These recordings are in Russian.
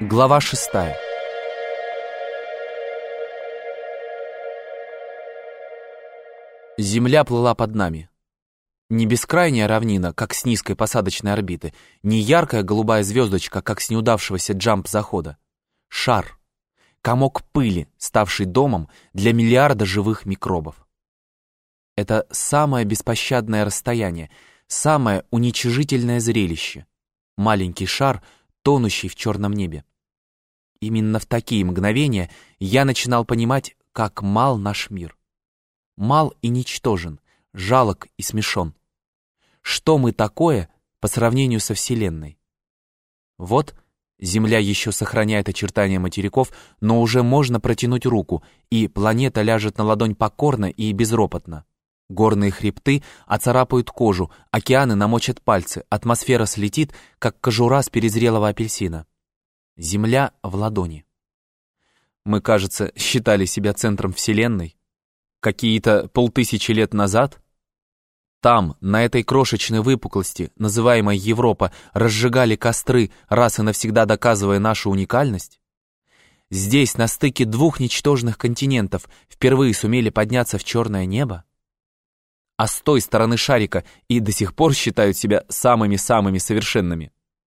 Глава 6. Земля плыла под нами. Не бескрайняя равнина, как с низкой посадочной орбиты, не яркая голубая звездочка, как с неудавшегося джамп-захода. Шар. Комок пыли, ставший домом для миллиарда живых микробов. Это самое беспощадное расстояние, самое уничижительное зрелище. Маленький шар, тонущий в черном небе. Именно в такие мгновения я начинал понимать, как мал наш мир. Мал и ничтожен, жалок и смешон. Что мы такое по сравнению со Вселенной? Вот Земля еще сохраняет очертания материков, но уже можно протянуть руку, и планета ляжет на ладонь покорно и безропотно. Горные хребты оцарапают кожу, океаны намочат пальцы, атмосфера слетит, как кожура с перезрелого апельсина. Земля в ладони. Мы, кажется, считали себя центром Вселенной. Какие-то 5000 лет назад? Там, на этой крошечной выпуклости, называемой Европа, разжигали костры, раз и навсегда доказывая нашу уникальность? Здесь, на стыке двух ничтожных континентов, впервые сумели подняться в черное небо? А с той стороны шарика и до сих пор считают себя самыми-самыми совершенными.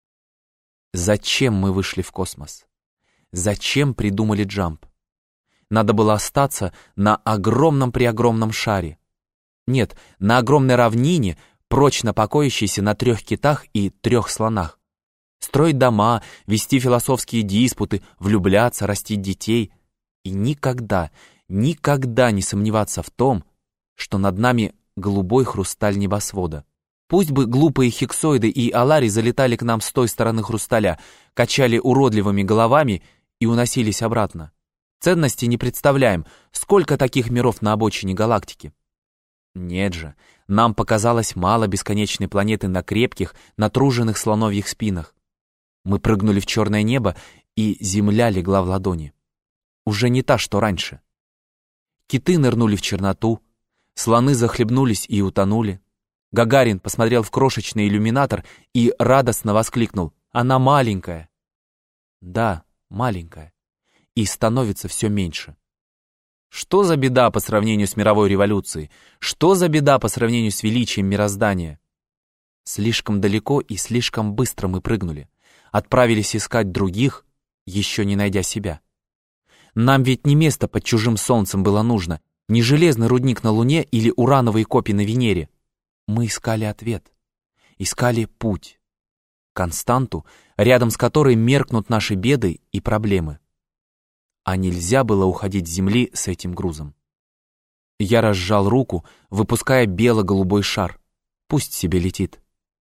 Зачем мы вышли в космос? Зачем придумали джамп? Надо было остаться на огромном-преогромном шаре. Нет, на огромной равнине, прочно покоящейся на 3 китах и 3 слонах. Строить дома, вести философские диспуты, влюбляться, растить детей. И никогда, никогда не сомневаться в том, что над нами голубой хрусталь небосвода. Пусть бы глупые хиксоиды и алари залетали к нам с той стороны хрусталя, качали уродливыми головами и уносились обратно. Ценности не представляем, сколько таких миров на обочине галактики. Нет же, нам показалось мало бесконечной планеты на крепких, натруженных слоновьих спинах. Мы прыгнули в черное небо, и земля легла в ладони. Уже не та, что раньше. Киты нырнули в черноту, слоны захлебнулись и утонули. Гагарин посмотрел в крошечный иллюминатор и радостно воскликнул: «Она маленькая!» Да, маленькая. И становится все меньше. Что за беда по сравнению с мировой революцией? Что за беда по сравнению с величием мироздания? Слишком далеко и слишком быстро мы прыгнули. Отправились искать других, еще не найдя себя. Нам ведь не место под чужим солнцем было нужно, не железный рудник на Луне или урановые копии на Венере. Мы искали ответ, искали путь, константу, рядом с которой меркнут наши беды и проблемы. А нельзя было уходить с Земли с этим грузом. Я разжал руку, выпуская бело-голубой шар. Пусть себе летит.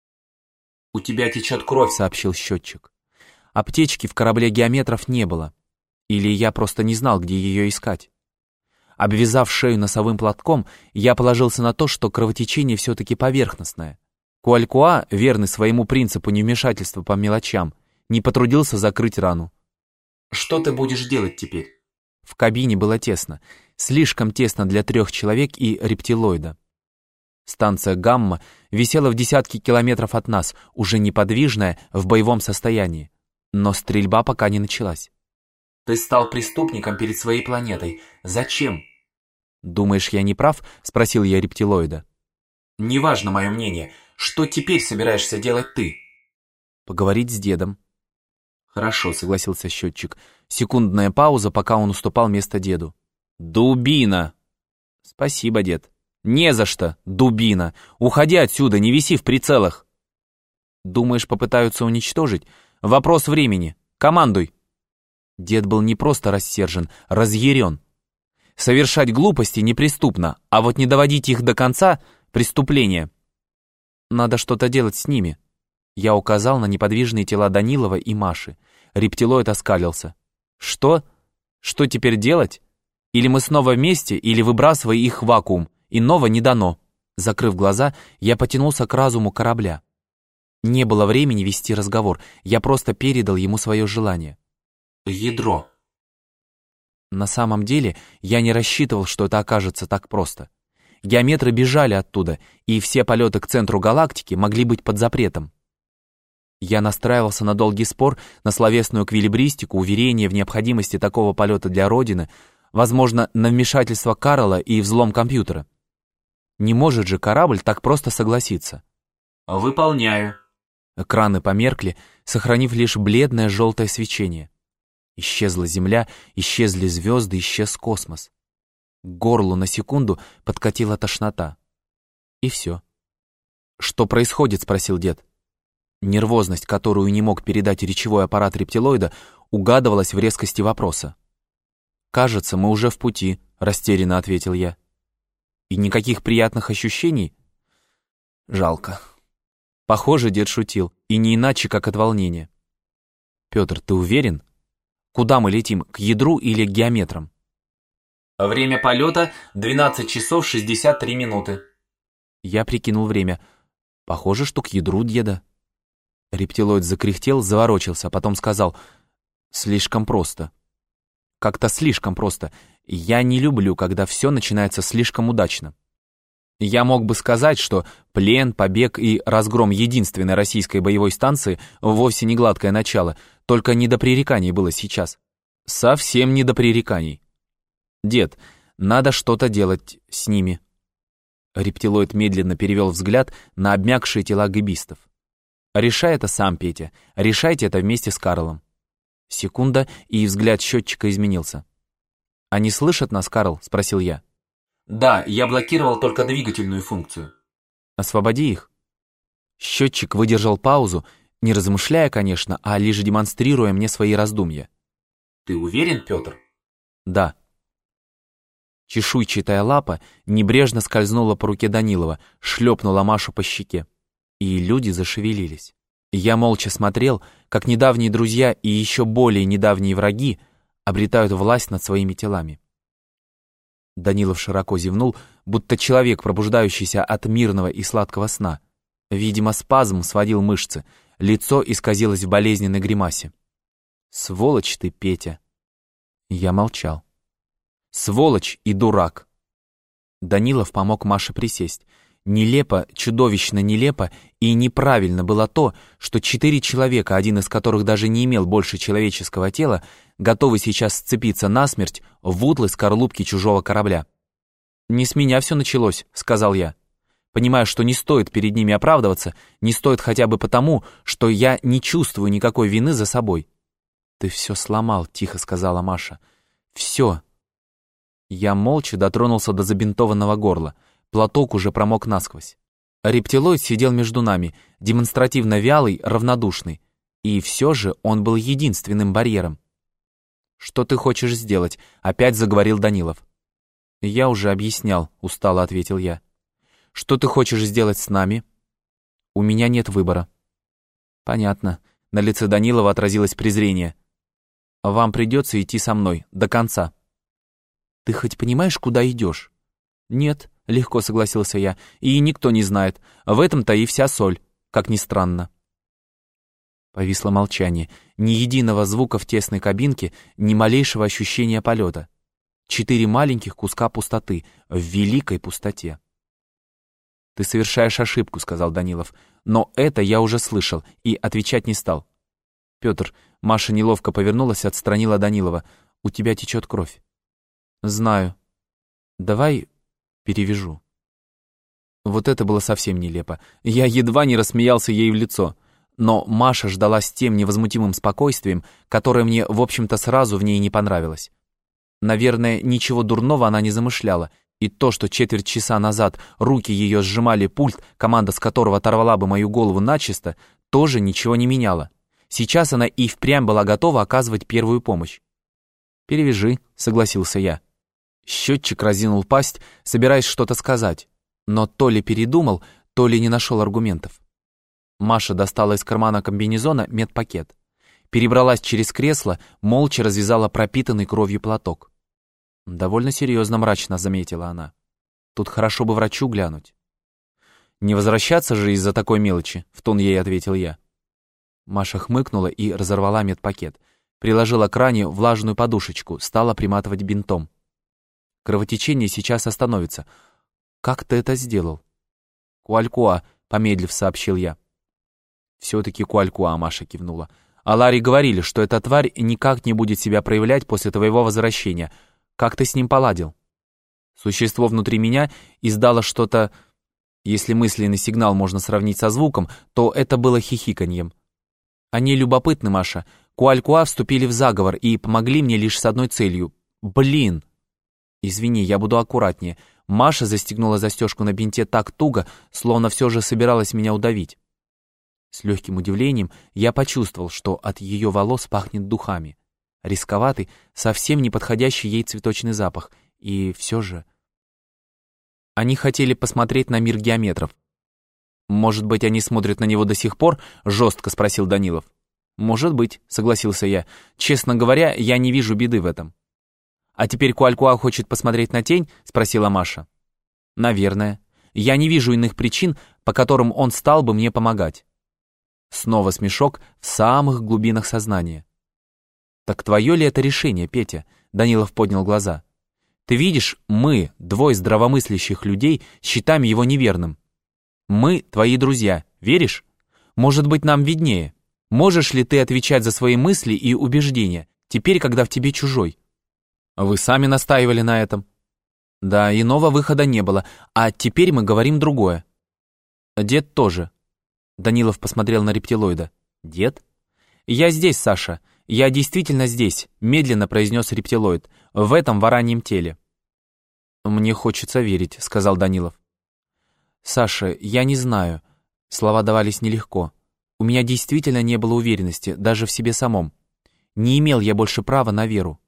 «У тебя течет кровь», — сообщил счетчик. Аптечки в корабле геометров не было. Или я просто не знал, где ее искать. Обвязав шею носовым платком, я положился на то, что кровотечение все-таки поверхностное. Куалькуа, верный своему принципу невмешательства по мелочам, не потрудился закрыть рану. «Что ты будешь делать теперь?» В кабине было тесно. Слишком тесно для 3 человек и рептилоида. Станция «Гамма» висела в десятки километров от нас, уже неподвижная, в боевом состоянии. Но стрельба пока не началась. «Ты стал преступником перед своей планетой. Зачем?» «Думаешь, я не прав?» — спросил я рептилоида. «Неважно мое мнение. Что теперь собираешься делать ты?» «Поговорить с дедом». «Хорошо», — согласился счетчик. Секундная пауза, пока он уступал место деду. «Дубина!» «Спасибо, дед». «Не за что, дубина! Уходи отсюда, не виси в прицелах!» «Думаешь, попытаются уничтожить? Вопрос времени. Командуй!» Дед был не просто рассержен, разъярен. Совершать глупости неприступно, а вот не доводить их до конца — преступление. Надо что-то делать с ними. Я указал на неподвижные тела Данилова и Маши. Рептилоид оскалился. Что? Что теперь делать? Или мы снова вместе, или выбрасывай их в вакуум. Иного не дано. Закрыв глаза, я потянулся к разуму корабля. Не было времени вести разговор, я просто передал ему свое желание. Ядро. На самом деле, я не рассчитывал, что это окажется так просто. Геометры бежали оттуда, и все полеты к центру галактики могли быть под запретом. Я настраивался на долгий спор, на словесную эквилибристику, уверение в необходимости такого полета для Родины, возможно, на вмешательство Карла и взлом компьютера. Не может же корабль так просто согласиться. «Выполняю». Экраны померкли, сохранив лишь бледное желтое свечение. Исчезла Земля, исчезли звезды, исчез космос. К горлу на секунду подкатила тошнота. И все. «Что происходит?» — спросил дед. Нервозность, которую не мог передать речевой аппарат рептилоида, угадывалась в резкости вопроса. «Кажется, мы уже в пути», — растерянно ответил я. «И никаких приятных ощущений?» «Жалко». Похоже, дед шутил, и не иначе, как от волнения. «Петр, ты уверен? Куда мы летим, к ядру или к геометрам?» «Время полета 12 часов 63 минуты». Я прикинул время. Похоже, что к ядру деда. Рептилоид закряхтел, заворочился, а потом сказал: «Слишком просто». Как-то слишком просто. Я не люблю, когда все начинается слишком удачно. Я мог бы сказать, что плен, побег и разгром единственной российской боевой станции вовсе не гладкое начало, только не до пререканий было сейчас. Совсем не до пререканий. «Дед, надо что-то делать с ними». Рептилоид медленно перевел взгляд на обмякшие тела гэбистов. «Решай это сам, Петя. Решайте это вместе с Карлом». Секунда, и взгляд счетчика изменился. «Они слышат нас, Карл?» — спросил я. «Да, я блокировал только двигательную функцию». «Освободи их». Счетчик выдержал паузу, не размышляя, конечно, а лишь демонстрируя мне свои раздумья. «Ты уверен, Петр?» «Да». Чешуйчатая лапа небрежно скользнула по руке Данилова, шлепнула Машу по щеке. И люди зашевелились. Я молча смотрел, как недавние друзья и еще более недавние враги обретают власть над своими телами. Данилов широко зевнул, будто человек, пробуждающийся от мирного и сладкого сна. Видимо, спазм сводил мышцы, лицо исказилось в болезненной гримасе. «Сволочь ты, Петя!» Я молчал. «Сволочь и дурак!» Данилов помог Маше присесть. Нелепо, чудовищно нелепо и неправильно было то, что 4 человека, один из которых даже не имел больше человеческого тела, готовы сейчас сцепиться насмерть в утлой скорлупке чужого корабля. «Не с меня все началось», — сказал я. «Понимаю, что не стоит перед ними оправдываться, не стоит хотя бы потому, что я не чувствую никакой вины за собой». «Ты все сломал», — тихо сказала Маша. «Все». Я молча дотронулся до забинтованного горла. Платок уже промок насквозь. Рептилоид сидел между нами, демонстративно вялый, равнодушный. И все же он был единственным барьером. «Что ты хочешь сделать?» — опять заговорил Данилов. «Я уже объяснял», — устало ответил я. «Что ты хочешь сделать с нами?» «У меня нет выбора». «Понятно». На лице Данилова отразилось презрение. «Вам придется идти со мной, до конца». «Ты хоть понимаешь, куда идешь?» «Нет», — легко согласился я, — «и никто не знает. В этом-то и вся соль, как ни странно». Повисло молчание. Ни единого звука в тесной кабинке, ни малейшего ощущения полета. 4 маленьких куска пустоты в великой пустоте. «Ты совершаешь ошибку», — сказал Данилов. «Но это я уже слышал и отвечать не стал». «Петр», — Маша неловко повернулась и отстранила Данилова, — «у тебя течет кровь». «Знаю. Давай перевяжу». Вот это было совсем нелепо. Я едва не рассмеялся ей в лицо. Но Маша ждала с тем невозмутимым спокойствием, которое мне, в общем-то, сразу в ней не понравилось. Наверное, ничего дурного она не замышляла, и то, что четверть часа назад руки ее сжимали пульт, команда с которого оторвала бы мою голову начисто, тоже ничего не меняло. Сейчас она и впрямь была готова оказывать первую помощь. «Перевяжи», — согласился я. Счетчик разинул пасть, собираясь что-то сказать, но то ли передумал, то ли не нашел аргументов. Маша достала из кармана комбинезона медпакет. Перебралась через кресло, молча развязала пропитанный кровью платок. «Довольно серьезно, мрачно», — заметила она. «Тут хорошо бы врачу глянуть». «Не возвращаться же из-за такой мелочи», — в тон ей ответил я. Маша хмыкнула и разорвала медпакет. Приложила к ране влажную подушечку, стала приматывать бинтом. «Кровотечение сейчас остановится». «Как ты это сделал?» «Куалькуа», — помедлив сообщил я. Все-таки Куалькуа, Маша кивнула. А Ларри говорили, что эта тварь никак не будет себя проявлять после твоего возвращения. Как ты с ним поладил? Существо внутри меня издало что-то... Если мысленный сигнал можно сравнить со звуком, то это было хихиканьем. Они любопытны, Маша. Куалькуа вступили в заговор и помогли мне лишь с одной целью. Блин! Извини, я буду аккуратнее. Маша застегнула застежку на бинте так туго, словно все же собиралась меня удавить. С легким удивлением я почувствовал, что от ее волос пахнет духами. Рисковатый, совсем не подходящий ей цветочный запах. И все же... Они хотели посмотреть на мир геометров. «Может быть, они смотрят на него до сих пор?» — жестко спросил Данилов. «Может быть», — согласился я. «Честно говоря, я не вижу беды в этом». «А теперь Куалькуа хочет посмотреть на тень?» — спросила Маша. «Наверное. Я не вижу иных причин, по которым он стал бы мне помогать». Снова смешок в самых глубинах сознания. «Так твое ли это решение, Петя?» — Данилов поднял глаза. «Ты видишь, мы, двое здравомыслящих людей, считаем его неверным. Мы твои друзья, веришь? Может быть, нам виднее. Можешь ли ты отвечать за свои мысли и убеждения, теперь, когда в тебе чужой?» «Вы сами настаивали на этом». «Да, иного выхода не было, а теперь мы говорим другое». «Дед тоже». Данилов посмотрел на рептилоида. «Дед?» «Я здесь, Саша. Я действительно здесь», — медленно произнес рептилоид, «в этом вараньем теле». «Мне хочется верить», — сказал Данилов. «Саша, я не знаю». Слова давались нелегко. У меня действительно не было уверенности, даже в себе самом. Не имел я больше права на веру.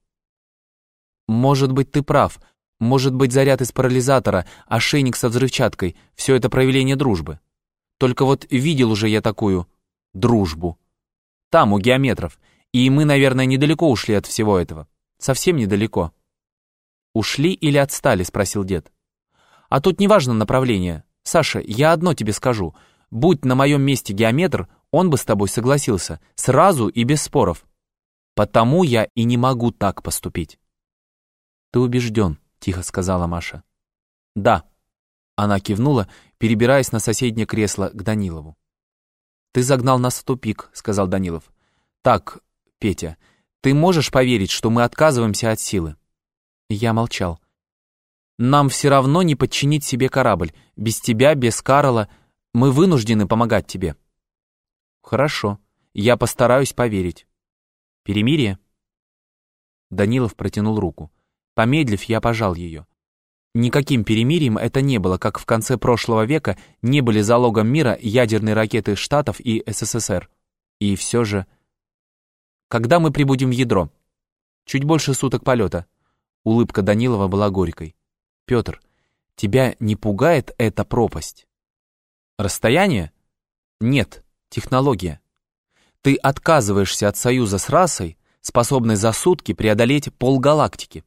«Может быть, ты прав. Может быть, заряд из парализатора, ошейник со взрывчаткой — все это проявление дружбы. Только вот видел уже я такую дружбу. Там, у геометров. И мы, наверное, недалеко ушли от всего этого. Совсем недалеко». «Ушли или отстали?» — спросил дед. «А тут неважно направление. Саша, я одно тебе скажу. Будь на моем месте геометр, он бы с тобой согласился. Сразу и без споров. Потому я и не могу так поступить». «Ты убежден», — тихо сказала Маша. «Да». Она кивнула, перебираясь на соседнее кресло к Данилову. «Ты загнал нас в тупик», — сказал Данилов. «Так, Петя, ты можешь поверить, что мы отказываемся от силы?» Я молчал. «Нам все равно не подчинить себе корабль. Без тебя, без Карла. Мы вынуждены помогать тебе». «Хорошо, я постараюсь поверить. Перемирие?» Данилов протянул руку. Помедлив, я пожал ее. Никаким перемирием это не было, как в конце прошлого века не были залогом мира ядерные ракеты Штатов и СССР. И все же... «Когда мы прибудем в ядро?» «Чуть больше суток полета». Улыбка Данилова была горькой. «Петр, тебя не пугает эта пропасть?» «Расстояние?» «Нет, технология. Ты отказываешься от союза с расой, способной за сутки преодолеть полгалактики».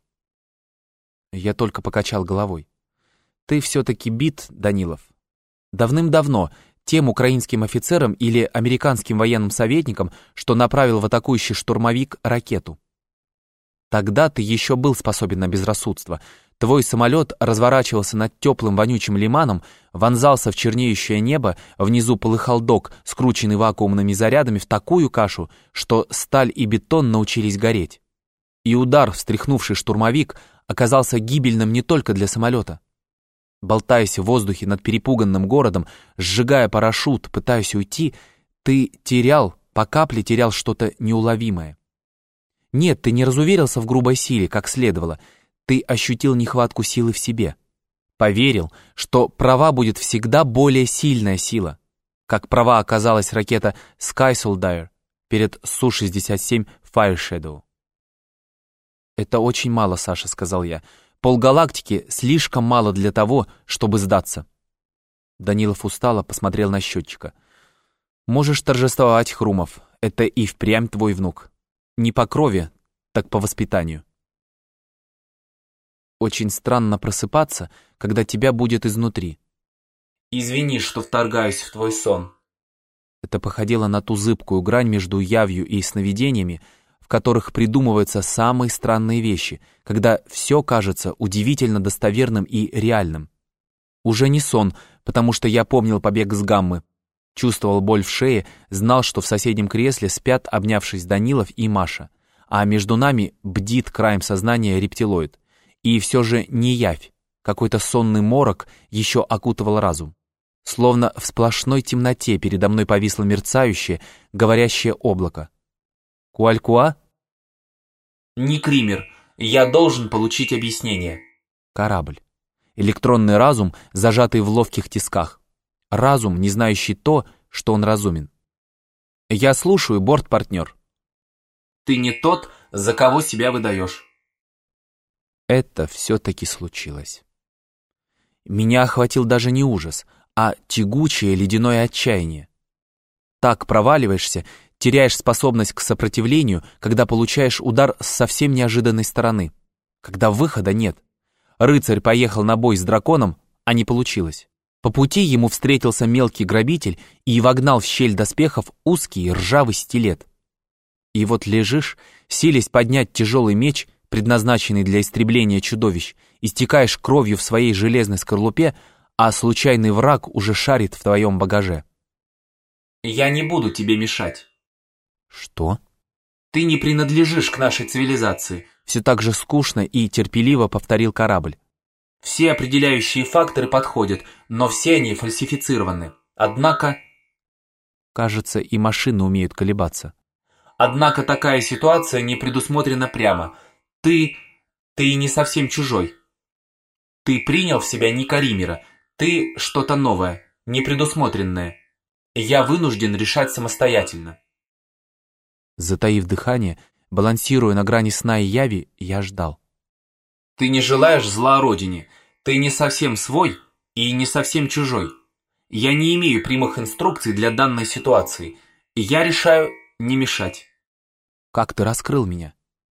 Я только покачал головой. «Ты все-таки бит, Данилов. Давным-давно тем украинским офицерам или американским военным советникам, что направил в атакующий штурмовик ракету. Тогда ты еще был способен на безрассудство. Твой самолет разворачивался над теплым вонючим лиманом, вонзался в чернеющее небо, внизу полыхал док, скрученный вакуумными зарядами в такую кашу, что сталь и бетон научились гореть. И удар, встряхнувший штурмовик, оказался гибельным не только для самолета. Болтаясь в воздухе над перепуганным городом, сжигая парашют, пытаясь уйти, ты терял, по капле терял что-то неуловимое. Нет, ты не разуверился в грубой силе, как следовало. Ты ощутил нехватку силы в себе. Поверил, что права будет всегда более сильная сила. Как права оказалась ракета Sky Soldier перед Су-67 Fire Shadow. «Это очень мало, Саша», — сказал я. «Полгалактики слишком мало для того, чтобы сдаться». Данилов устало посмотрел на счетчика. «Можешь торжествовать, Хрумов. Это и впрямь твой внук. Не по крови, так по воспитанию». Очень странно просыпаться, когда тебя будет изнутри. «Извини, что вторгаюсь в твой сон». Это походило на ту зыбкую грань между явью и сновидениями, в которых придумываются самые странные вещи, когда все кажется удивительно достоверным и реальным. Уже не сон, потому что я помнил побег с Гаммы. Чувствовал боль в шее, знал, что в соседнем кресле спят, обнявшись, Данилов и Маша, а между нами бдит краем сознания рептилоид. И все же не явь, какой-то сонный морок еще окутывал разум. Словно в сплошной темноте передо мной повисло мерцающее, говорящее облако. Куалькуа? Не Кример. Я должен получить объяснение. Корабль. Электронный разум, зажатый в ловких тисках. Разум, не знающий то, что он разумен. Я слушаю, борт-партнер. Ты не тот, за кого себя выдаешь. Это все-таки случилось. Меня охватил даже не ужас, а тягучее ледяное отчаяние. Так проваливаешься, теряешь способность к сопротивлению, когда получаешь удар с совсем неожиданной стороны, когда выхода нет. Рыцарь поехал на бой с драконом, а не получилось. По пути ему встретился мелкий грабитель и вогнал в щель доспехов узкий ржавый стилет. И вот лежишь, силясь поднять тяжелый меч, предназначенный для истребления чудовищ, истекаешь кровью в своей железной скорлупе, а случайный враг уже шарит в твоем багаже. Я не буду тебе мешать. Что? Ты не принадлежишь к нашей цивилизации. Все так же скучно и терпеливо повторил корабль. Все определяющие факторы подходят, но все они фальсифицированы. Однако Кажется, и машины умеют колебаться. такая ситуация не предусмотрена прямо. Ты не совсем чужой. Ты принял в себя не Каримера. Ты что-то новое, непредусмотренное. Я вынужден решать самостоятельно. Затаив дыхание, балансируя на грани сна и яви, я ждал. Ты не желаешь зла родине. Ты не совсем свой и не совсем чужой. Я не имею прямых инструкций для данной ситуации. Я решаю не мешать. Как ты раскрыл меня?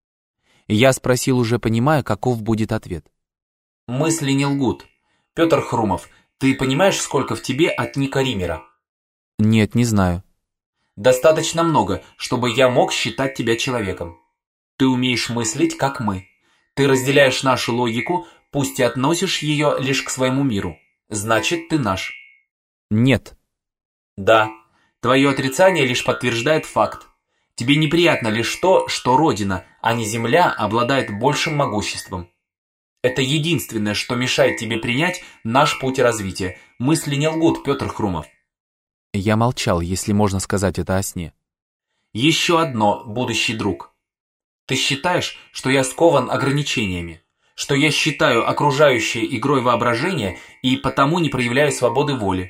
Я спросил, уже понимая, каков будет ответ. Мысли не лгут. Петр Хрумов, ты понимаешь, сколько в тебе от Ника Римера? Нет, не знаю. Достаточно много, чтобы я мог считать тебя человеком. Ты умеешь мыслить, как мы. Ты разделяешь нашу логику, пусть и относишь ее лишь к своему миру. Значит, ты наш. Нет. Да, твое отрицание лишь подтверждает факт. Тебе неприятно лишь то, что Родина, а не Земля, обладает большим могуществом. Это единственное, что мешает тебе принять наш путь развития. Мысли не лгут, Петр Хрумов. Я молчал, если можно сказать это о сне. Еще одно, будущий друг. Ты считаешь, что я скован ограничениями, что я считаю окружающее игрой воображения и потому не проявляю свободы воли.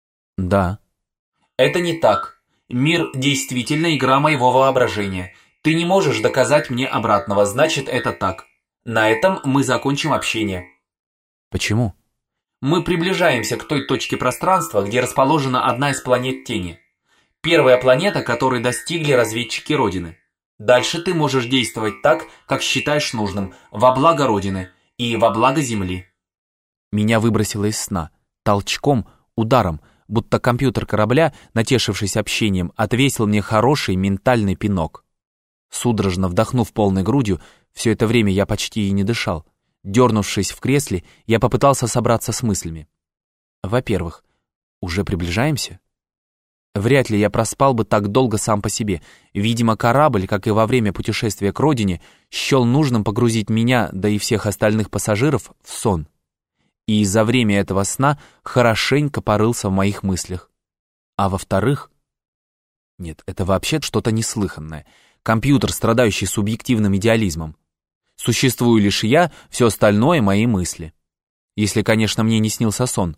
Да. Это не так. Мир действительно игра моего воображения. Ты не можешь доказать мне обратного, значит, это так. На этом мы закончим общение. Почему? Мы приближаемся к той точке пространства, где расположена одна из планет Тени. Первая планета, которой достигли разведчики Родины. Дальше ты можешь действовать так, как считаешь нужным, во благо Родины и во благо Земли. Меня выбросило из сна. Толчком, ударом, будто компьютер корабля, натешившись общением, отвесил мне хороший ментальный пинок. Судорожно вдохнув полной грудью, все это время я почти и не дышал. Дернувшись в кресле, я попытался собраться с мыслями. Во-первых, уже приближаемся? Вряд ли я проспал бы так долго сам по себе. Видимо, корабль, как и во время путешествия к родине, счел нужным погрузить меня, да и всех остальных пассажиров, в сон. И за время этого сна хорошенько порылся в моих мыслях. А во-вторых... Нет, это вообще что-то неслыханное. Компьютер, страдающий субъективным идеализмом. Существую лишь я, все остальное — мои мысли. Если, конечно, мне не снился сон.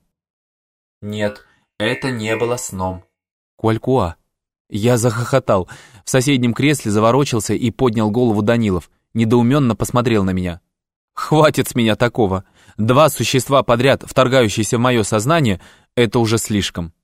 Нет, это не было сном. Куалькуа. Я захохотал. В соседнем кресле заворочился и поднял голову Данилов. Недоуменно посмотрел на меня. Хватит с меня такого. 2 существа подряд, вторгающиеся в мое сознание, это уже слишком.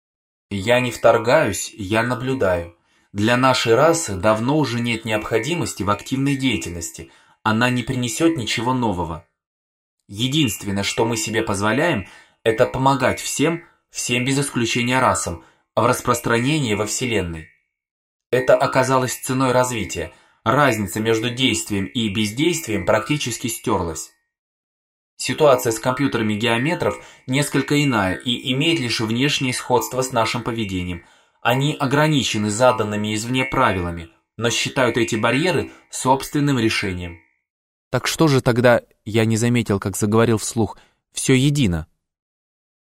Я не вторгаюсь, я наблюдаю. Для нашей расы давно уже нет необходимости в активной деятельности. Она не принесет ничего нового. Единственное, что мы себе позволяем, это помогать всем без исключения расам, в распространении во Вселенной. Это оказалось ценой развития. Разница между действием и бездействием практически стерлась. Ситуация с компьютерами геометров несколько иная и имеет лишь внешнее сходство с нашим поведением. Они ограничены заданными извне правилами, но считают эти барьеры собственным решением. Так что же тогда, я не заметил, как заговорил вслух, все едино?